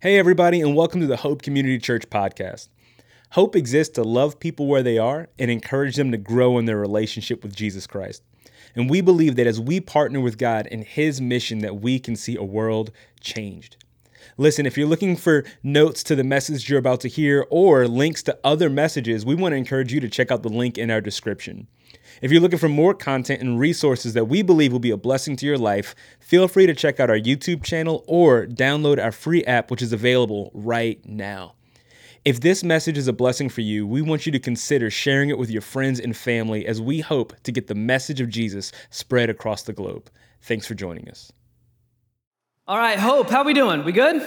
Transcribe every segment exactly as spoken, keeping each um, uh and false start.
Hey, everybody, and welcome to the Hope Community Church podcast. Hope exists to love people where they are and encourage them to grow in their relationship with Jesus Christ. And we believe that as we partner with God in His mission, that we can see a world changed. Listen, if you're looking for notes to the message you're about to hear or links to other messages, we want to encourage you to check out the link in our description. If you're looking for more content and resources that we believe will be a blessing to your life, feel free to check out our YouTube channel or download our free app, which is available right now. If this message is a blessing for you, we want you to consider sharing it with your friends and family as we hope to get the message of Jesus spread across the globe. Thanks for joining us. All right, Hope, how we doing? We good?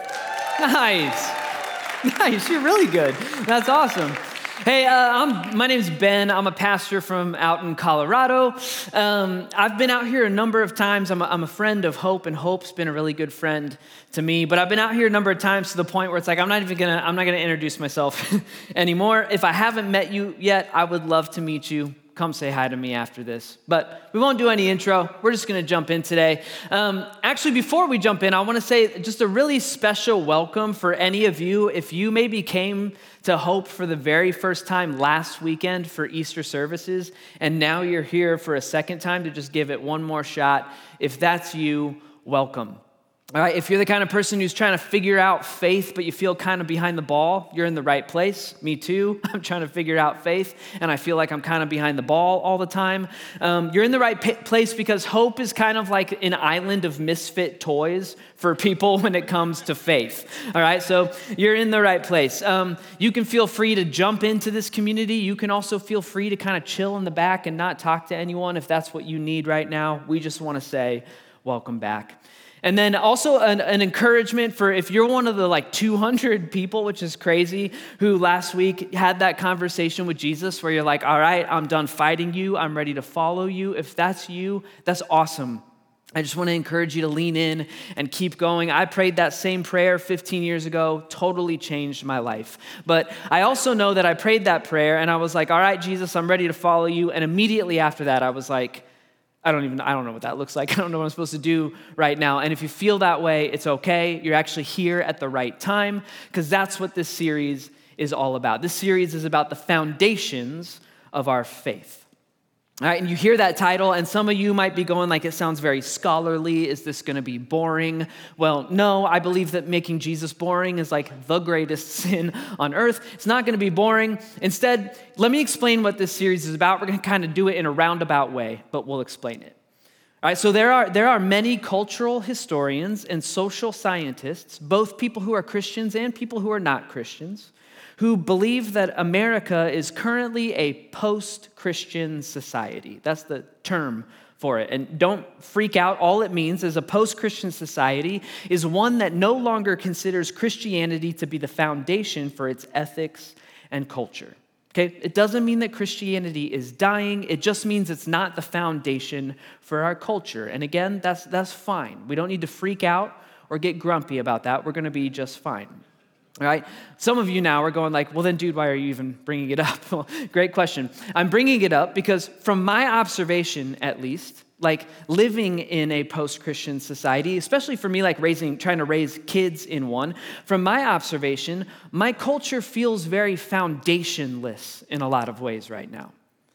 Nice. Nice, you're really good. That's awesome. Hey, uh, I'm, my name's Ben. I'm a pastor from out in Colorado. Um, I've been out here a number of times. I'm a, I'm a friend of Hope, and Hope's been a really good friend to me. But I've been out here a number of times to the point where it's like I'm not even gonna I'm not gonna introduce myself anymore. If I haven't met you yet, I would love to meet you. Come say hi to me after this. But we won't do any intro. We're just going to jump in today. Um, actually, before we jump in, I want to say just a really special welcome for any of you. If you maybe came to Hope for the very first time last weekend for Easter services, and now you're here for a second time to just give it one more shot, if that's you, welcome. All right, if you're the kind of person who's trying to figure out faith, but you feel kind of behind the ball, you're in the right place. Me too. I'm trying to figure out faith, and I feel like I'm kind of behind the ball all the time. Um, you're in the right p- place because Hope is kind of like an island of misfit toys for people when it comes to faith. All right, so you're in the right place. Um, you can feel free to jump into this community. You can also feel free to kind of chill in the back and not talk to anyone if that's what you need right now. We just want to say, welcome back. And then also an, an encouragement for if you're one of the like two hundred people, which is crazy, who last week had that conversation with Jesus where you're like, all right, I'm done fighting you. I'm ready to follow you. If that's you, that's awesome. I just want to encourage you to lean in and keep going. I prayed that same prayer fifteen years ago, totally changed my life. But I also know that I prayed that prayer and I was like, all right, Jesus, I'm ready to follow you. And immediately after that, I was like, I don't even, I don't know what that looks like. I don't know what I'm supposed to do right now. And if you feel that way, it's okay. You're actually here at the right time because that's what this series is all about. This series is about the foundations of our faith. All right, and you hear that title, and some of you might be going like, it sounds very scholarly. Is this going to be boring? Well, no, I believe that making Jesus boring is like the greatest sin on earth. It's not going to be boring. Instead, let me explain what this series is about. We're going to kind of do it in a roundabout way, but we'll explain it. All right, so there are, there are many cultural historians and social scientists, both people who are Christians and people who are not Christians, who believe that America is currently a post-Christian society. That's the term for it. And don't freak out. All it means is a post-Christian society is one that no longer considers Christianity to be the foundation for its ethics and culture. Okay? It doesn't mean that Christianity is dying. It just means it's not the foundation for our culture. And again, that's that's fine. We don't need to freak out or get grumpy about that. We're going to be just fine. All right. Some of you now are going like, well, then, dude, why are you even bringing it up? Well, great question. I'm bringing it up because from my observation, at least, like living in a post-Christian society, especially for me, like raising, trying to raise kids in one, from my observation, my culture feels very foundationless in a lot of ways right now.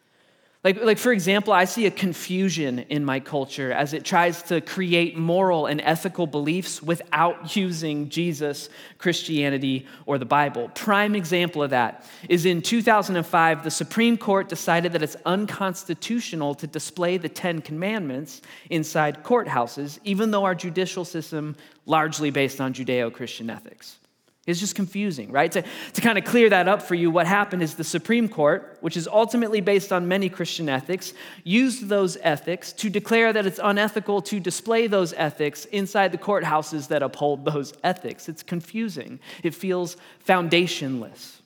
Like, like, for example, I see a confusion in my culture as it tries to create moral and ethical beliefs without using Jesus, Christianity, or the Bible. Prime example of that is in two thousand five, the Supreme Court decided that it's unconstitutional to display the Ten Commandments inside courthouses, even though our judicial system largely based on Judeo-Christian ethics. It's just confusing, right? To, to kind of clear that up for you, what happened is the Supreme Court, which is ultimately based on many Christian ethics, used those ethics to declare that it's unethical to display those ethics inside the courthouses that uphold those ethics. It's confusing. It feels foundationless.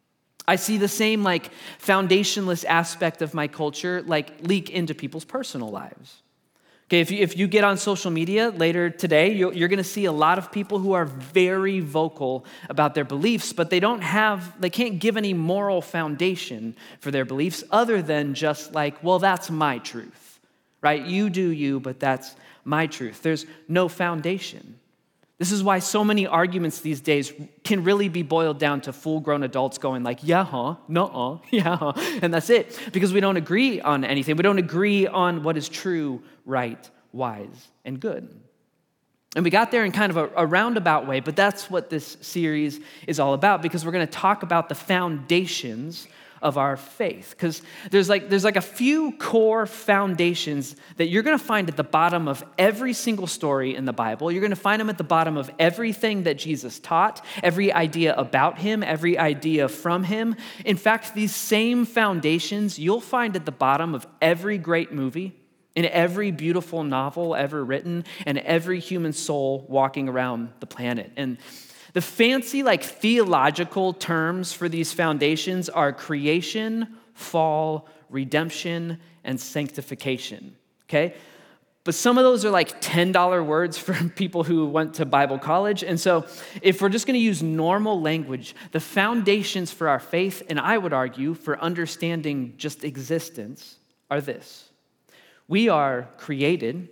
I see the same like foundationless aspect of my culture like leak into people's personal lives. Okay, if you, if you get on social media later today, you're, you're going to see a lot of people who are very vocal about their beliefs, but they don't have, they can't give any moral foundation for their beliefs other than just like, well, that's my truth, right? You do you, but that's my truth. There's no foundation. This is why so many arguments these days can really be boiled down to full-grown adults going like, yeah, huh, nuh-uh, yeah, huh, and that's it. Because we don't agree on anything. We don't agree on what is true, right, wise, and good. And we got there in kind of a, a roundabout way, but that's what this series is all about, because we're going to talk about the foundations of our faith. Because there's like there's like a few core foundations that you're going to find at the bottom of every single story in the Bible. You're going to find them at the bottom of everything that Jesus taught, every idea about him, every idea from him. In fact, these same foundations you'll find at the bottom of every great movie, in every beautiful novel ever written, and every human soul walking around the planet. And the fancy, like, theological terms for these foundations are creation, fall, redemption, and sanctification, okay? But some of those are like ten dollar words for people who went to Bible college. And so if we're just going to use normal language, the foundations for our faith, and I would argue for understanding just existence, are this. We are created,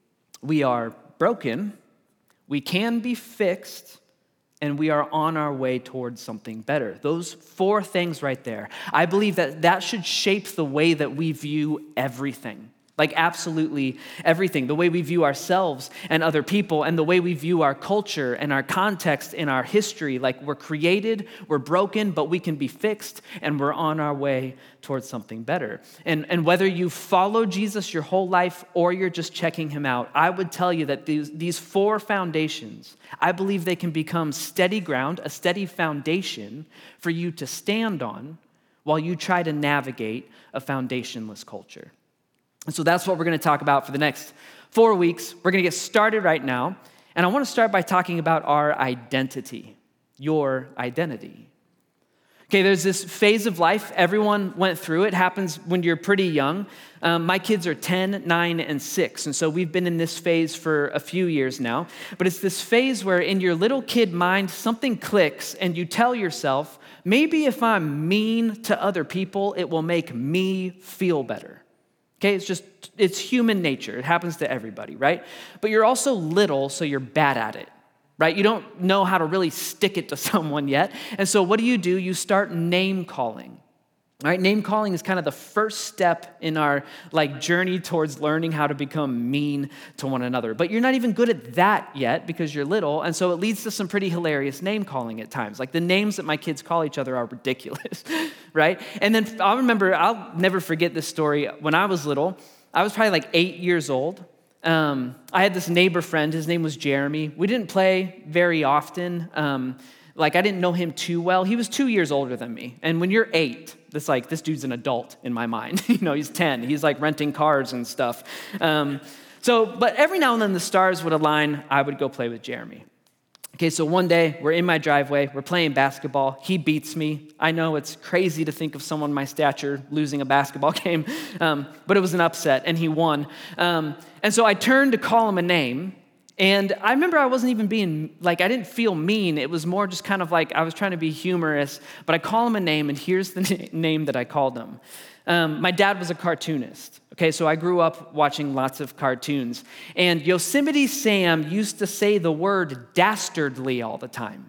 we are broken, we can be fixed, and we are on our way towards something better. Those four things right there, I believe that that should shape the way that we view everything. Like absolutely everything. The way we view ourselves and other people, and the way we view our culture and our context and our history. Like we're created, we're broken, but we can be fixed, and we're on our way towards something better. And, and whether you follow Jesus your whole life or you're just checking him out, I would tell you that these, these four foundations, I believe they can become steady ground, a steady foundation for you to stand on while you try to navigate a foundationless culture. And so that's what we're going to talk about for the next four weeks. We're going to get started right now. And I want to start by talking about our identity, your identity. Okay, there's this phase of life. Everyone went through it. It happens when you're pretty young. Um, my kids are ten, nine, and six. And so we've been in this phase for a few years now. But it's this phase where in your little kid mind, something clicks and you tell yourself, maybe if I'm mean to other people, it will make me feel better. Okay, it's just, it's human nature. It happens to everybody, right? But you're also little, so you're bad at it, right? You don't know how to really stick it to someone yet. And so what do you do? You start name calling, right? Name calling is kind of the first step in our like journey towards learning how to become mean to one another. But you're not even good at that yet because you're little. And so it leads to some pretty hilarious name calling at times. Like the names that my kids call each other are ridiculous, right? And then I'll remember, I'll never forget this story. When I was little, I was probably like eight years old. Um, I had this neighbor friend. His name was Jeremy. We didn't play very often. Um, like I didn't know him too well. He was two years older than me. And when you're eight, this like this dude's an adult in my mind. you know, he's ten. He's like renting cars and stuff. Um, so, but every now and then the stars would align. I would go play with Jeremy. Okay, so one day we're in my driveway. We're playing basketball. He beats me. I know it's crazy to think of someone my stature losing a basketball game, um, but it was an upset, and he won. Um, and so I turned to call him a name. And I remember I wasn't even being, like, I didn't feel mean. It was more just kind of like I was trying to be humorous. But I call him a name, and here's the na- name that I called him. Um, my dad was a cartoonist. Okay, so I grew up watching lots of cartoons. And Yosemite Sam used to say the word dastardly all the time.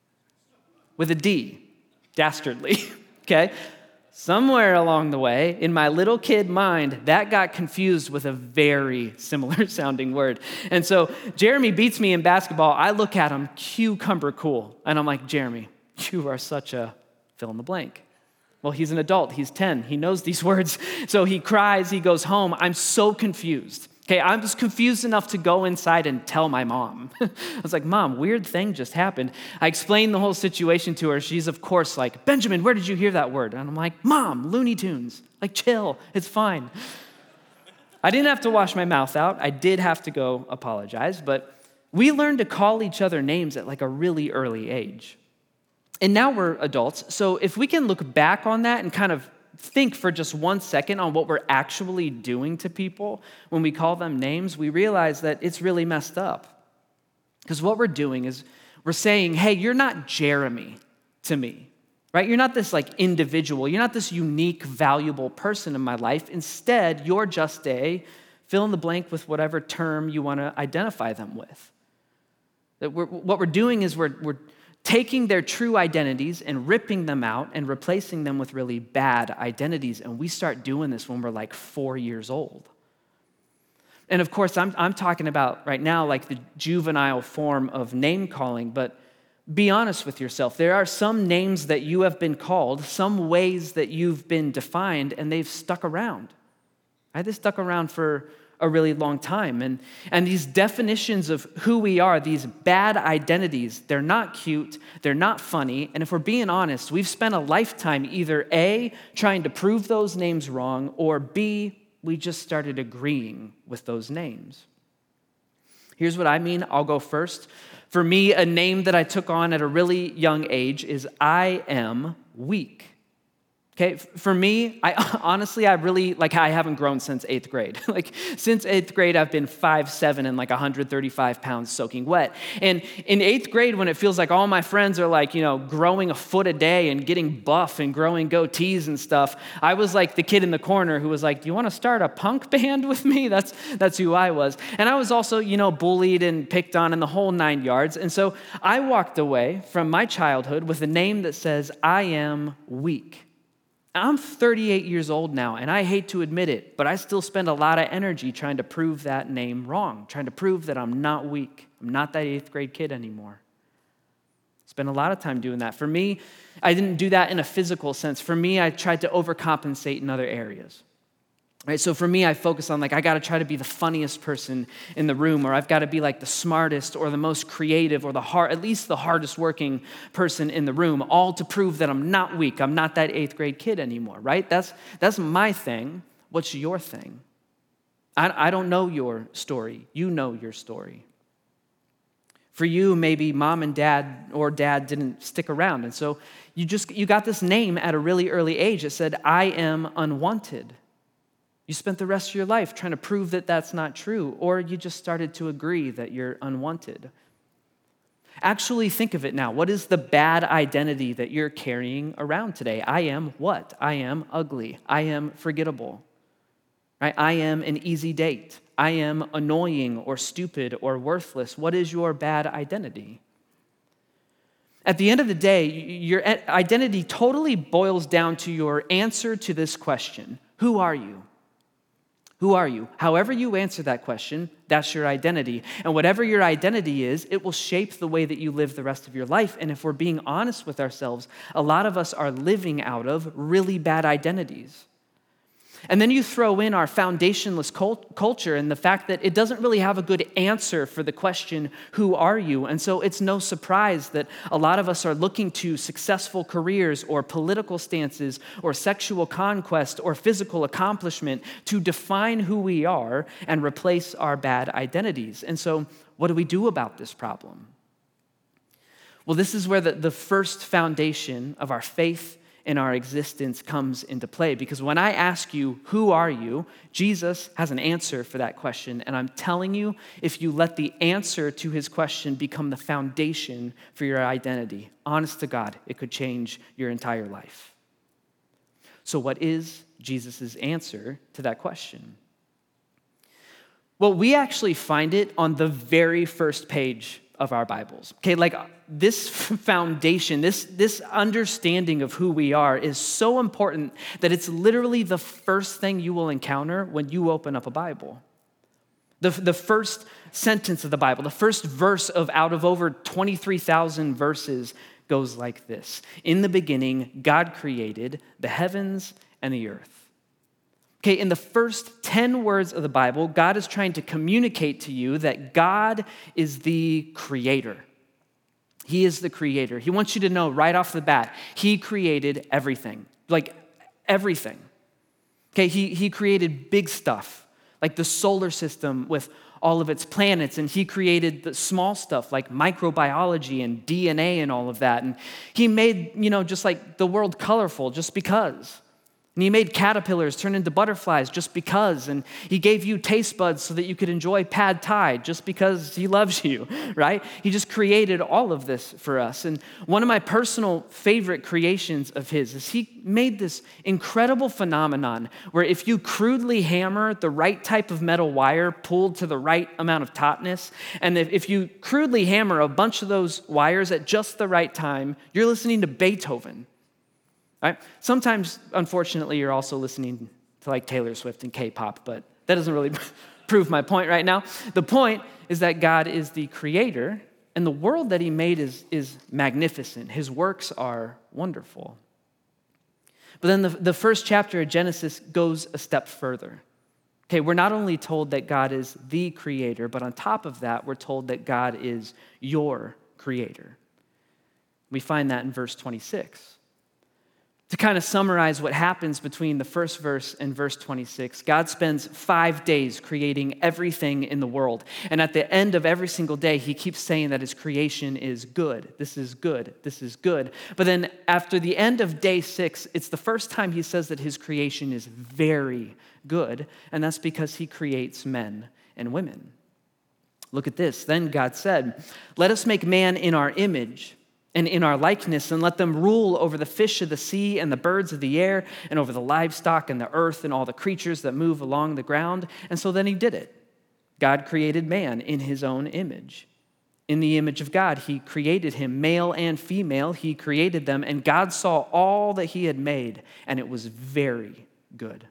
With a D. Dastardly. Okay? Somewhere along the way, in my little kid mind, that got confused with a very similar sounding word. And so Jeremy beats me in basketball. I look at him, cucumber cool. And I'm like, Jeremy, you are such a fill in the blank. Well, he's an adult. He's ten. He knows these words. So he cries. He goes home. I'm so confused. Okay, I'm just confused enough to go inside and tell my mom. I was like, Mom, weird thing just happened. I explained the whole situation to her. She's, of course, like, Benjamin, where did you hear that word? And I'm like, Mom, Looney Tunes. Like, chill. It's fine. I didn't have to wash my mouth out. I did have to go apologize. But we learned to call each other names at like a really early age. And now we're adults. So if we can look back on that and kind of think for just one second on what we're actually doing to people when we call them names, we realize that it's really messed up. Because what we're doing is we're saying, hey, you're not Jeremy to me, right? You're not this like individual. You're not this unique, valuable person in my life. Instead, you're just a fill in the blank with whatever term you want to identify them with. That we're, what we're doing is we're, we're taking their true identities and ripping them out and replacing them with really bad identities. And we start doing this when we're like four years old. And of course, I'm, I'm talking about right now like the juvenile form of name calling, but be honest with yourself. There are some names that you have been called, some ways that you've been defined, and they've stuck around. Right? They stuck around for a really long time. And, and these definitions of who we are, these bad identities, they're not cute, they're not funny, and if we're being honest, we've spent a lifetime either A, trying to prove those names wrong, or B, we just started agreeing with those names. Here's what I mean. I'll go first. For me, a name that I took on at a really young age is I am weak. Okay, for me, I honestly, I really, like, I haven't grown since eighth grade. Like, since eighth grade, I've been five seven and like one hundred thirty-five pounds soaking wet. And in eighth grade, when it feels like all my friends are like, you know, growing a foot a day and getting buff and growing goatees and stuff, I was like the kid in the corner who was like, do you want to start a punk band with me? That's, that's who I was. And I was also, you know, bullied and picked on in the whole nine yards. And so I walked away from my childhood with a name that says, I am weak. I'm thirty-eight years old now, and I hate to admit it, but I still spend a lot of energy trying to prove that name wrong, trying to prove that I'm not weak. I'm not that eighth grade kid anymore. Spend a lot of time doing that. For me, I didn't do that in a physical sense. For me, I tried to overcompensate in other areas. Right, so for me, I focus on like, I got to try to be the funniest person in the room, or I've got to be like the smartest or the most creative or the hard, at least the hardest working person in the room, all to prove that I'm not weak. I'm not that eighth grade kid anymore, right? That's, that's my thing. What's your thing? I, I don't know your story. You know your story. For you, maybe mom and dad or dad didn't stick around. And so you just, you got this name at a really early age that said, I am unwanted. You spent the rest of your life trying to prove that that's not true, or you just started to agree that you're unwanted. Actually think of it now. What is the bad identity that you're carrying around today? I am what? I am ugly. I am forgettable. Right? I am an easy date. I am annoying or stupid or worthless. What is your bad identity? At the end of the day, your identity totally boils down to your answer to this question. Who are you? Who are you? However you answer that question, that's your identity. And whatever your identity is, it will shape the way that you live the rest of your life. And if we're being honest with ourselves, a lot of us are living out of really bad identities. And then you throw in our foundationless cult- culture and the fact that it doesn't really have a good answer for the question, who are you? And so it's no surprise that a lot of us are looking to successful careers or political stances or sexual conquest or physical accomplishment to define who we are and replace our bad identities. And so what do we do about this problem? Well, this is where the, the first foundation of our faith in our existence comes into play. Because when I ask you, who are you? Jesus has an answer for that question. And I'm telling you, if you let the answer to his question become the foundation for your identity, honest to God, it could change your entire life. So what is Jesus' answer to that question? Well, we actually find it on the very first page of our Bibles. Okay, like this foundation, this, this understanding of who we are is so important that it's literally the first thing you will encounter when you open up a Bible. The, the first sentence of the Bible, the first verse of out of over twenty-three thousand verses goes like this. In the beginning, God created the heavens and the earth. Okay, in the first ten words of the Bible, God is trying to communicate to you that God is the creator. He is the creator. He wants you to know right off the bat, he created everything, like everything. Okay, he, he created big stuff, like the solar system with all of its planets, and he created the small stuff like microbiology and D N A and all of that. And he made, you know, just like the world colorful just because. And he made caterpillars turn into butterflies just because. And he gave you taste buds so that you could enjoy pad thai just because he loves you, right? He just created all of this for us. And one of my personal favorite creations of his is he made this incredible phenomenon where if you crudely hammer the right type of metal wire pulled to the right amount of tautness, and if, if you crudely hammer a bunch of those wires at just the right time, you're listening to Beethoven. Right? Sometimes, unfortunately, you're also listening to like Taylor Swift and K-pop, but that doesn't really prove my point right now. The point is that God is the creator, and the world that he made is, is magnificent. His works are wonderful. But then the, the first chapter of Genesis goes a step further. Okay, we're not only told that God is the creator, but on top of that, we're told that God is your creator. We find that in verse twenty-six. To kind of summarize what happens between the first verse and verse twenty-six, God spends five days creating everything in the world. And at the end of every single day, he keeps saying that his creation is good. This is good. This is good. But then after the end of day six, it's the first time he says that his creation is very good. And that's because he creates men and women. Look at this. Then God said, "Let us make man in our image and in our likeness, and let them rule over the fish of the sea and the birds of the air and over the livestock and the earth and all the creatures that move along the ground." And so then he did it. God created man in his own image. In the image of God, he created him, male and female, he created them, and God saw all that he had made, and it was very good.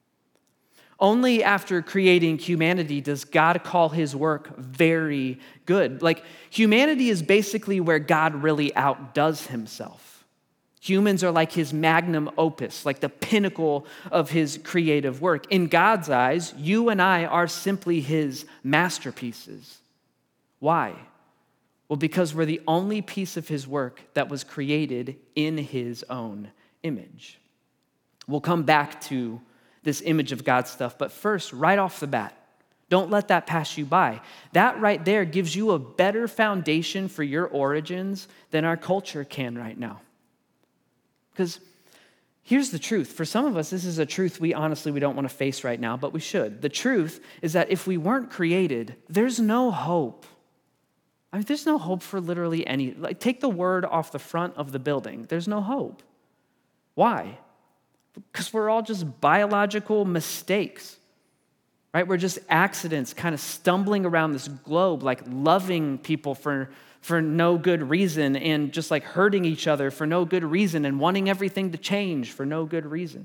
Only after creating humanity does God call his work very good. Like, humanity is basically where God really outdoes himself. Humans are like his magnum opus, like the pinnacle of his creative work. In God's eyes, you and I are simply his masterpieces. Why? Well, because we're the only piece of his work that was created in his own image. We'll come back to this image of God stuff. But first, right off the bat, don't let that pass you by. That right there gives you a better foundation for your origins than our culture can right now. Because here's the truth. For some of us, this is a truth we honestly, we don't want to face right now, but we should. The truth is that if we weren't created, there's no hope. I mean, there's no hope for literally any, like, take the word off the front of the building. There's no hope. Why? Because we're all just biological mistakes, right? We're just accidents kind of stumbling around this globe, like loving people for, for no good reason and just like hurting each other for no good reason and wanting everything to change for no good reason.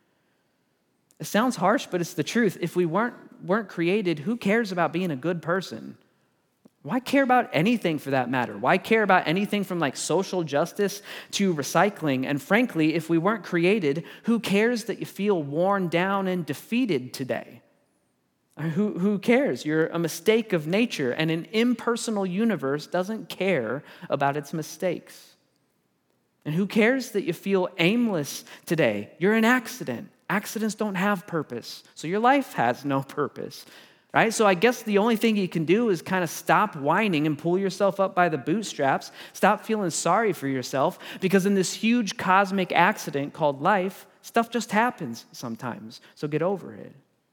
It sounds harsh, but it's the truth. If we weren't, weren't created, who cares about being a good person? Why care about anything for that matter? Why care about anything from like social justice to recycling? And frankly, if we weren't created, who cares that you feel worn down and defeated today? Who, who cares? You're a mistake of nature, and an impersonal universe doesn't care about its mistakes. And who cares that you feel aimless today? You're an accident. Accidents don't have purpose, so your life has no purpose. Right? So I guess the only thing you can do is kind of stop whining and pull yourself up by the bootstraps. Stop feeling sorry for yourself, because in this huge cosmic accident called life, stuff just happens sometimes. So get over it.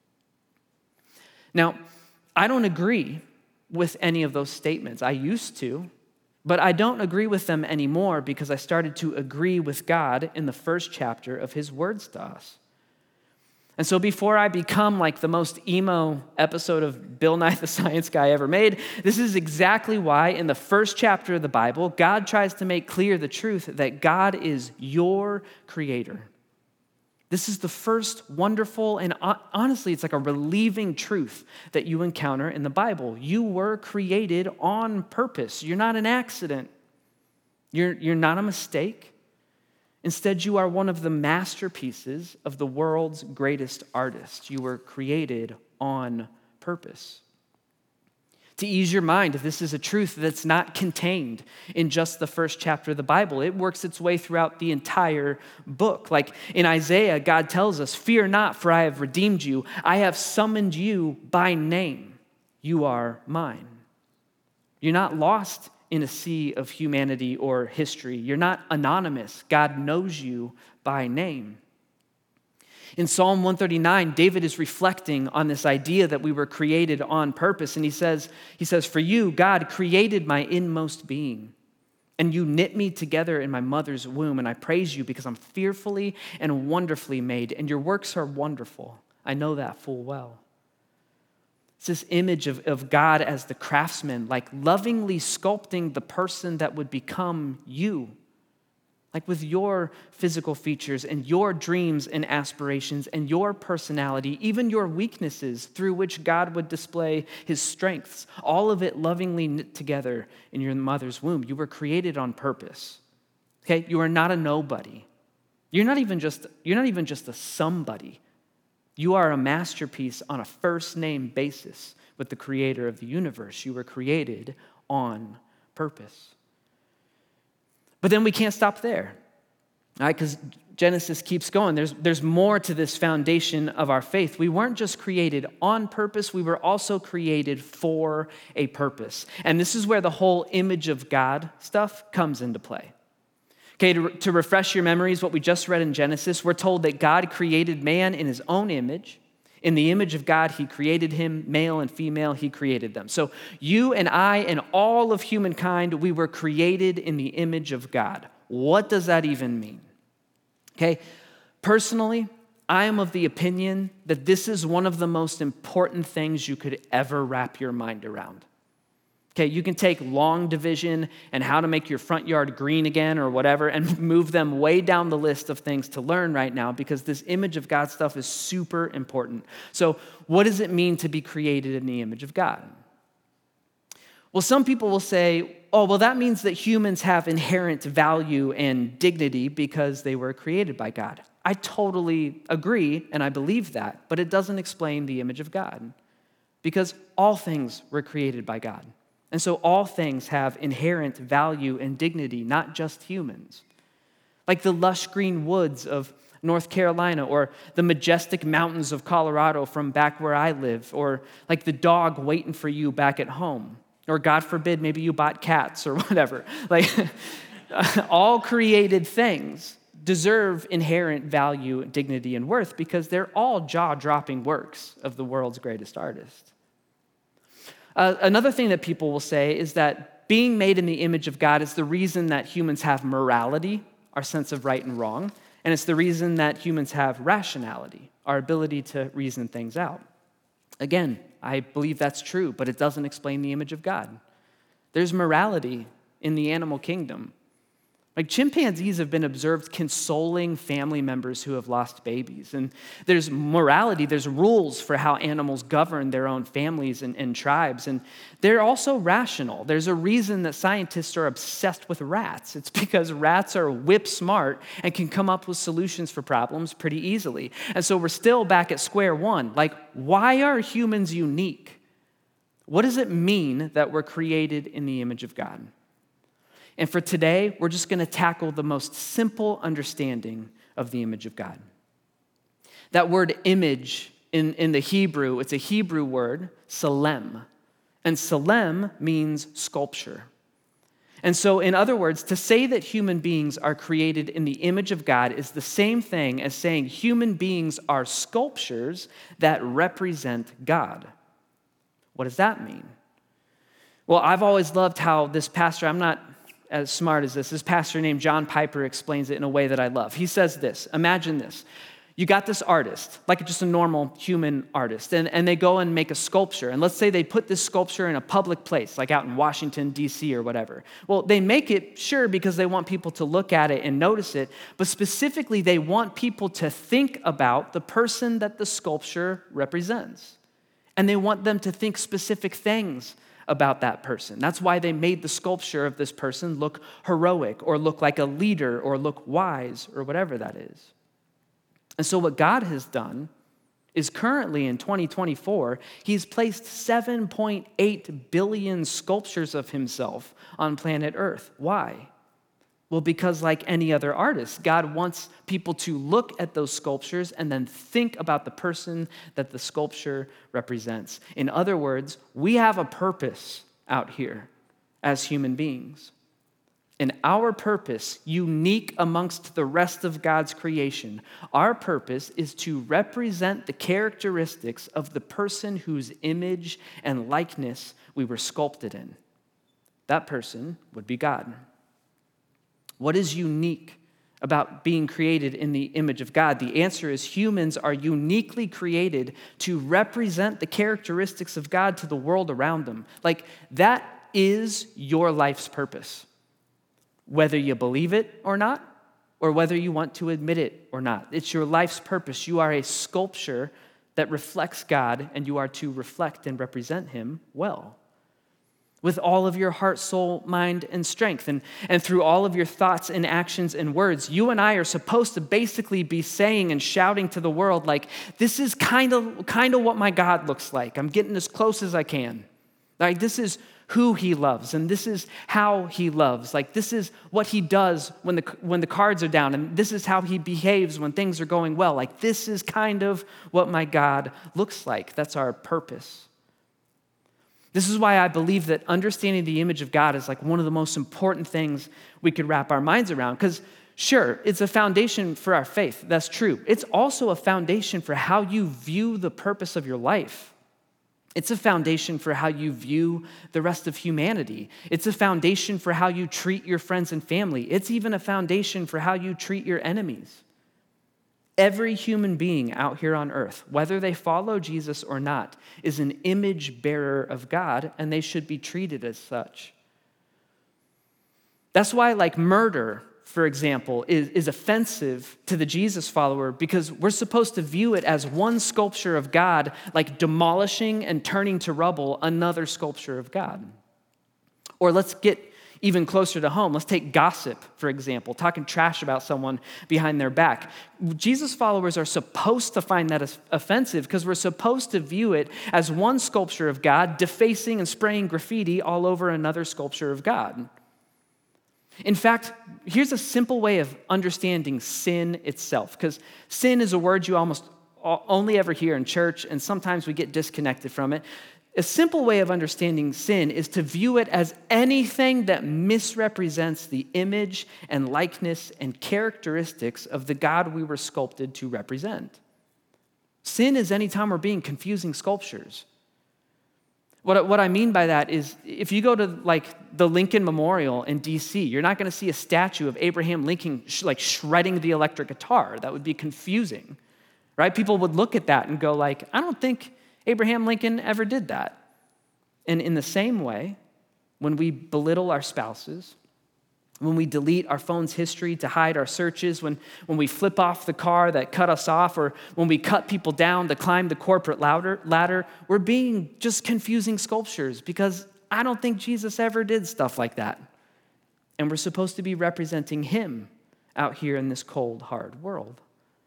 Now, I don't agree with any of those statements. I used to, but I don't agree with them anymore because I started to agree with God in the first chapter of his words to us. And so before I become like the most emo episode of Bill Nye the Science Guy ever made, this is exactly why in the first chapter of the Bible, God tries to make clear the truth that God is your creator. This is the first wonderful, and honestly, it's like a relieving truth that you encounter in the Bible. You were created on purpose. You're not an accident. You're, you're not a mistake. Instead, you are one of the masterpieces of the world's greatest artists. You were created on purpose. To ease your mind, this is a truth that's not contained in just the first chapter of the Bible. It works its way throughout the entire book. Like in Isaiah, God tells us, "Fear not, for I have redeemed you. I have summoned you by name. You are mine." You're not lost in a sea of humanity or history. You're not anonymous. God knows you by name. In Psalm one thirty-nine, David is reflecting on this idea that we were created on purpose. And he says, he says, "For you, God, created my inmost being, and you knit me together in my mother's womb. And I praise you because I'm fearfully and wonderfully made, and your works are wonderful. I know that full well." It's this image of, of God as the craftsman, like lovingly sculpting the person that would become you. Like with your physical features and your dreams and aspirations and your personality, even your weaknesses through which God would display his strengths, all of it lovingly knit together in your mother's womb. You were created on purpose. Okay? You are not a nobody. You're not even just, you're not even just a somebody. You are a masterpiece on a first name basis with the creator of the universe. You were created on purpose. But then we can't stop there, right? Because Genesis keeps going. There's, there's more to this foundation of our faith. We weren't just created on purpose, we were also created for a purpose. And this is where the whole image of God stuff comes into play. Okay, to, to refresh your memories, what we just read in Genesis, we're told that God created man in his own image. In the image of God, he created him, male and female, he created them. So you and I and all of humankind, we were created in the image of God. What does that even mean? Okay, personally, I am of the opinion that this is one of the most important things you could ever wrap your mind around. Okay, you can take long division and how to make your front yard green again or whatever and move them way down the list of things to learn right now because this image of God stuff is super important. So what does it mean to be created in the image of God? Well, some people will say, oh, well, that means that humans have inherent value and dignity because they were created by God. I totally agree and I believe that, but it doesn't explain the image of God because all things were created by God. And so all things have inherent value and dignity, not just humans. Like the lush green woods of North Carolina or the majestic mountains of Colorado from back where I live, or like the dog waiting for you back at home. Or God forbid, maybe you bought cats or whatever. Like all created things deserve inherent value, dignity, and worth because they're all jaw-dropping works of the world's greatest artists. Uh, another thing that people will say is that being made in the image of God is the reason that humans have morality, our sense of right and wrong, and it's the reason that humans have rationality, our ability to reason things out. Again, I believe that's true, but it doesn't explain the image of God. There's morality in the animal kingdom. Like chimpanzees have been observed consoling family members who have lost babies. And there's morality, there's rules for how animals govern their own families and, and tribes. And they're also rational. There's a reason that scientists are obsessed with rats. It's because rats are whip smart and can come up with solutions for problems pretty easily. And so we're still back at square one. Like, why are humans unique? What does it mean that we're created in the image of God? And for today, we're just going to tackle the most simple understanding of the image of God. That word image in, in the Hebrew, it's a Hebrew word, salem. And salem means sculpture. And so, in other words, to say that human beings are created in the image of God is the same thing as saying human beings are sculptures that represent God. What does that mean? Well, I've always loved how this pastor, I'm not as smart as this. This pastor named John Piper explains it in a way that I love. He says this, imagine this. You got this artist, like just a normal human artist, and, and they go and make a sculpture. And let's say they put this sculpture in a public place, like out in Washington, D C or whatever. Well, they make it, sure, because they want people to look at it and notice it, but specifically they want people to think about the person that the sculpture represents. And they want them to think specific things about that person. That's why they made the sculpture of this person look heroic or look like a leader or look wise or whatever that is. And so what God has done is currently in twenty twenty-four, he's placed seven point eight billion sculptures of himself on planet Earth. Why? Well, because like any other artist, God wants people to look at those sculptures and then think about the person that the sculpture represents. In other words, we have a purpose out here as human beings. And our purpose, unique amongst the rest of God's creation, our purpose is to represent the characteristics of the person whose image and likeness we were sculpted in. That person would be God. What is unique about being created in the image of God? The answer is humans are uniquely created to represent the characteristics of God to the world around them. Like, that is your life's purpose. Whether you believe it or not, or whether you want to admit it or not. It's your life's purpose. You are a sculpture that reflects God, and you are to reflect and represent him well. With all of your heart, soul, mind, and strength. And, and through all of your thoughts and actions and words, you and I are supposed to basically be saying and shouting to the world, like, this is kind of kind of what my God looks like. I'm getting as close as I can. Like, this is who he loves, and this is how he loves. Like, this is what he does when the when the cards are down, and this is how he behaves when things are going well. Like, this is kind of what my God looks like. That's our purpose. This is why I believe that understanding the image of God is like one of the most important things we could wrap our minds around. Because sure, it's a foundation for our faith. That's true. It's also a foundation for how you view the purpose of your life. It's a foundation for how you view the rest of humanity. It's a foundation for how you treat your friends and family. It's even a foundation for how you treat your enemies. Every human being out here on earth, whether they follow Jesus or not, is an image bearer of God, and they should be treated as such. That's why, like, murder, for example, is, is offensive to the Jesus follower, because we're supposed to view it as one sculpture of God, like demolishing and turning to rubble another sculpture of God. Or let's get even closer to home. Let's take gossip, for example, talking trash about someone behind their back. Jesus followers are supposed to find that offensive because we're supposed to view it as one sculpture of God defacing and spraying graffiti all over another sculpture of God. In fact, here's a simple way of understanding sin itself, because sin is a word you almost only ever hear in church, and sometimes we get disconnected from it. A simple way of understanding sin is to view it as anything that misrepresents the image and likeness and characteristics of the God we were sculpted to represent. Sin is any time we're being confusing sculptures. What, what I mean by that is if you go to like the Lincoln Memorial in D C, you're not going to see a statue of Abraham Lincoln sh- like shredding the electric guitar. That would be confusing, right? People would look at that and go like, I don't think Abraham Lincoln ever did that. And in the same way, when we belittle our spouses, when we delete our phone's history to hide our searches, when, when we flip off the car that cut us off, or when we cut people down to climb the corporate ladder, ladder, we're being just confusing sculptures, because I don't think Jesus ever did stuff like that. And we're supposed to be representing him out here in this cold, hard world.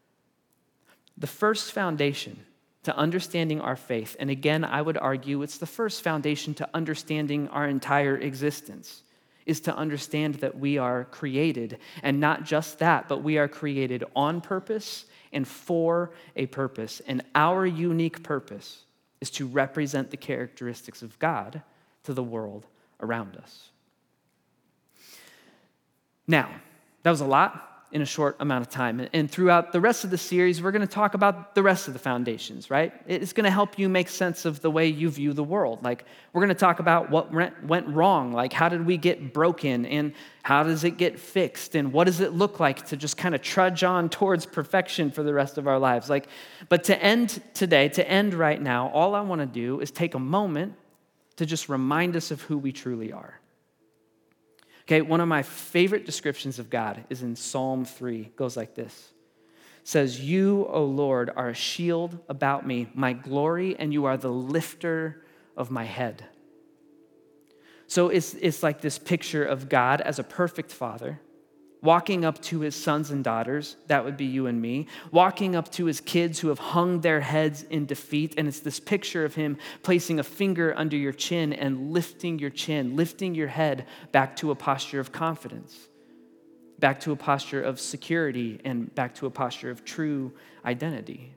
The first foundation to understanding our faith, and again, I would argue it's the first foundation to understanding our entire existence, is to understand that we are created, and not just that, but we are created on purpose and for a purpose. And our unique purpose is to represent the characteristics of God to the world around us. Now, that was a lot in a short amount of time. And throughout the rest of the series, we're going to talk about the rest of the foundations, right? It's going to help you make sense of the way you view the world. Like, we're going to talk about what went wrong, like how did we get broken, and how does it get fixed, and what does it look like to just kind of trudge on towards perfection for the rest of our lives. Like, but to end today, to end right now, all I want to do is take a moment to just remind us of who we truly are. Okay, one of my favorite descriptions of God is in Psalm three. It goes like this. It says, "You, O Lord, are a shield about me, my glory, and you are the lifter of my head." So it's, it's like this picture of God as a perfect father, walking up to his sons and daughters, that would be you and me, walking up to his kids who have hung their heads in defeat, and it's this picture of him placing a finger under your chin and lifting your chin, lifting your head back to a posture of confidence, back to a posture of security, and back to a posture of true identity.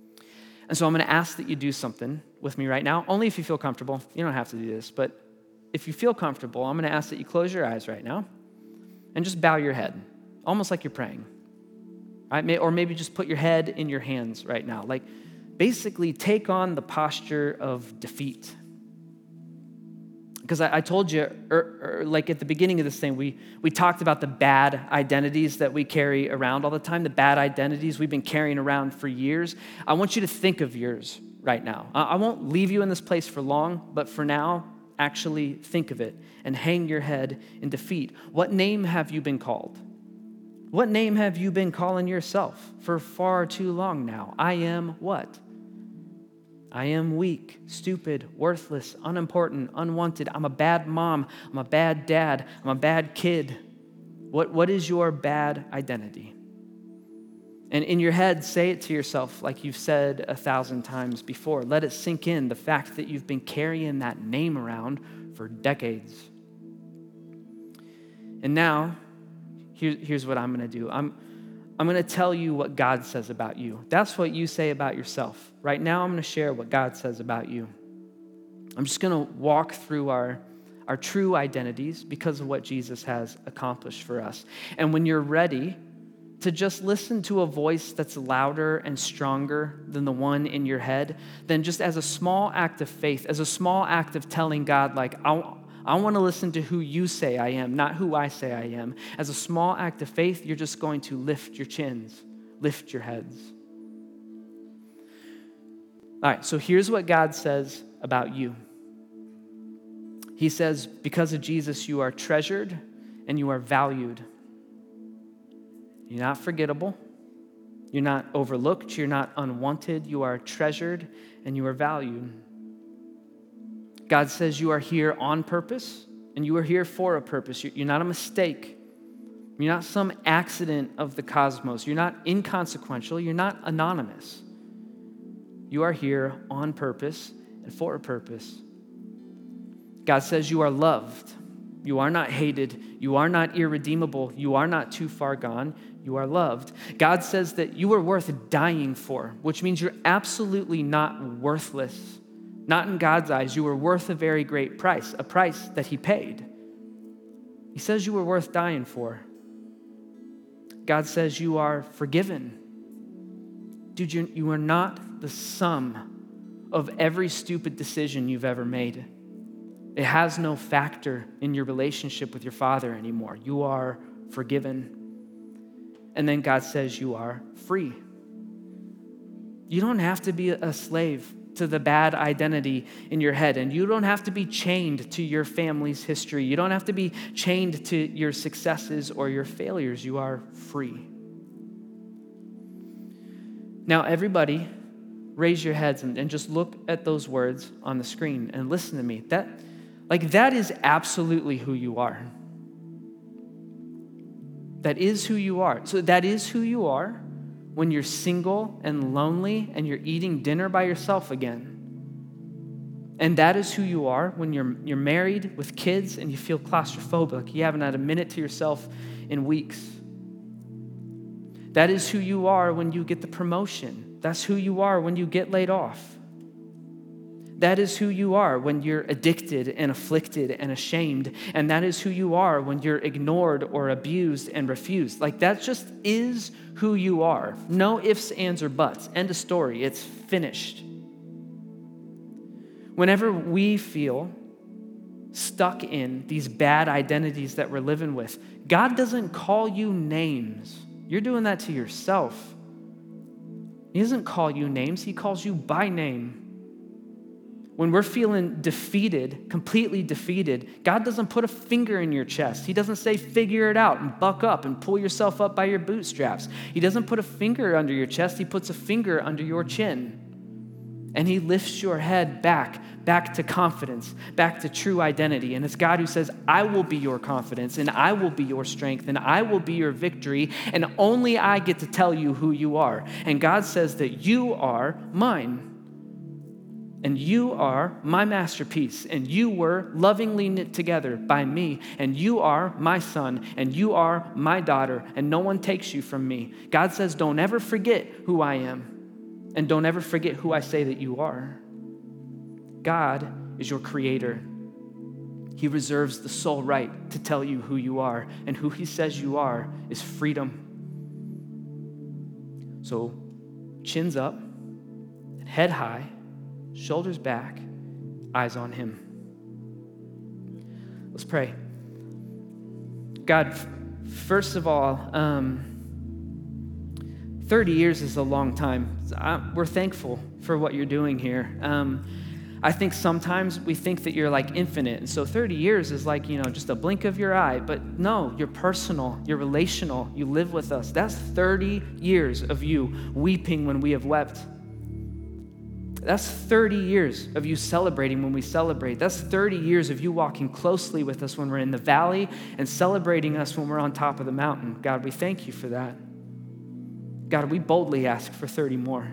And so I'm going to ask that you do something with me right now, only if you feel comfortable. You don't have to do this, but if you feel comfortable, I'm going to ask that you close your eyes right now and just bow your head, almost like you're praying. Right? Or maybe just put your head in your hands right now. Like, basically take on the posture of defeat. Because I, I told you, er, er, like at the beginning of this thing, we, we talked about the bad identities that we carry around all the time, the bad identities we've been carrying around for years. I want you to think of yours right now. I, I won't leave you in this place for long, but for now, actually think of it and hang your head in defeat. What name have you been called? What name have you been calling yourself for far too long now? I am what? I am weak, stupid, worthless, unimportant, unwanted. I'm a bad mom. I'm a bad dad. I'm a bad kid. What, what is your bad identity? And in your head, say it to yourself like you've said a thousand times before. Let it sink in, the fact that you've been carrying that name around for decades. And now, here, here's what I'm going to do. I'm, I'm going to tell you what God says about you. That's what you say about yourself. Right now, I'm going to share what God says about you. I'm just going to walk through our, our true identities because of what Jesus has accomplished for us. And when you're ready to just listen to a voice that's louder and stronger than the one in your head, then just as a small act of faith, as a small act of telling God, like, I I want to listen to who you say I am, not who I say I am. As a small act of faith, you're just going to lift your chins, lift your heads. All right, so here's what God says about you. He says, because of Jesus, you are treasured and you are valued. You're not forgettable. You're not overlooked. You're not unwanted. You are treasured and you are valued. God says you are here on purpose, and you are here for a purpose. You're not a mistake. You're not some accident of the cosmos. You're not inconsequential. You're not anonymous. You are here on purpose and for a purpose. God says you are loved. You are not hated. You are not irredeemable. You are not too far gone. You are loved. God says that you are worth dying for, which means you're absolutely not worthless. Not in God's eyes. You were worth a very great price, a price that he paid. He says you were worth dying for. God says you are forgiven. Dude, you, you are not the sum of every stupid decision you've ever made. It has no factor in your relationship with your Father anymore. You are forgiven. And then God says you are free. You don't have to be a slave to the bad identity in your head. And you don't have to be chained to your family's history. You don't have to be chained to your successes or your failures. You are free. Now, everybody, raise your heads and, and just look at those words on the screen and listen to me. That, like, that is absolutely who you are. That is who you are. So that is who you are when you're single and lonely and you're eating dinner by yourself again. And that is who you are when you're, you're married with kids and you feel claustrophobic. You haven't had a minute to yourself in weeks. That is who you are when you get the promotion. That's who you are when you get laid off. That is who you are when you're addicted and afflicted and ashamed. And that is who you are when you're ignored or abused and refused. Like, that just is who you are. No ifs, ands, or buts. End of story. It's finished. Whenever we feel stuck in these bad identities that we're living with, God doesn't call you names. You're doing that to yourself. He doesn't call you names. He calls you by name. When we're feeling defeated, completely defeated, God doesn't put a finger in your chest. He doesn't say, figure it out and buck up and pull yourself up by your bootstraps. He doesn't put a finger under your chest. He puts a finger under your chin. And he lifts your head back, back to confidence, back to true identity. And it's God who says, I will be your confidence, and I will be your strength, and I will be your victory, and only I get to tell you who you are. And God says that you are mine. And you are my masterpiece, and you were lovingly knit together by me, and you are my son, and you are my daughter, and no one takes you from me. God says, don't ever forget who I am, and don't ever forget who I say that you are. God is your creator. He reserves the sole right to tell you who you are, and who he says you are is freedom. So chins up, head high, shoulders back, eyes on him. Let's pray. God, first of all, um, thirty years is a long time. I, we're thankful for what you're doing here. Um, I think sometimes we think that you're like infinite. And so thirty years is like, you know, just a blink of your eye. But no, you're personal, you're relational, you live with us. That's thirty years of you weeping when we have wept. That's thirty years of you celebrating when we celebrate. That's thirty years of you walking closely with us when we're in the valley and celebrating us when we're on top of the mountain. God, we thank you for that. God, we boldly ask for thirty more.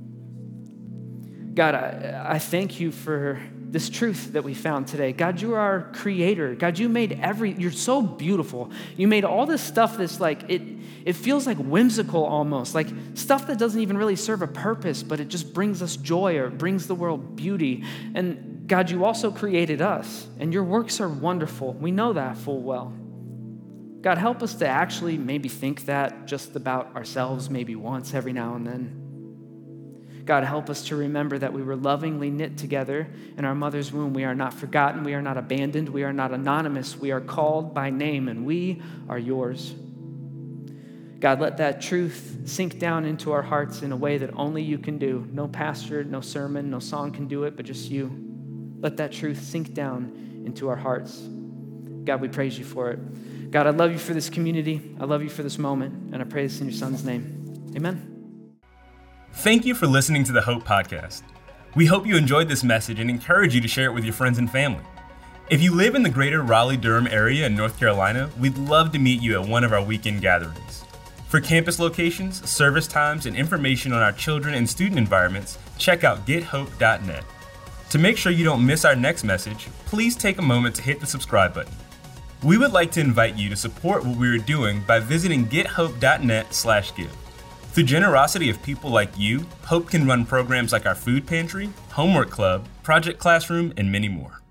God, I, I thank you for this truth that we found today. God, you are our creator. God, you made every, you're so beautiful. You made all this stuff that's like, it, it feels like whimsical almost, like stuff that doesn't even really serve a purpose, but it just brings us joy or it brings the world beauty. And God, you also created us, and your works are wonderful. We know that full well. God, help us to actually maybe think that just about ourselves, maybe once every now and then. God, help us to remember that we were lovingly knit together in our mother's womb. We are not forgotten. We are not abandoned. We are not anonymous. We are called by name, and we are yours. God, let that truth sink down into our hearts in a way that only you can do. No pastor, no sermon, no song can do it, but just you. Let that truth sink down into our hearts. God, we praise you for it. God, I love you for this community. I love you for this moment, and I pray this in your son's name. Amen. Thank you for listening to the Hope Podcast. We hope you enjoyed this message and encourage you to share it with your friends and family. If you live in the greater Raleigh-Durham area in North Carolina, we'd love to meet you at one of our weekend gatherings. For campus locations, service times, and information on our children and student environments, check out get hope dot net. To make sure you don't miss our next message, please take a moment to hit the subscribe button. We would like to invite you to support what we are doing by visiting get hope dot net slash give. Through generosity of people like you, Hope can run programs like our food pantry, homework club, project classroom, and many more.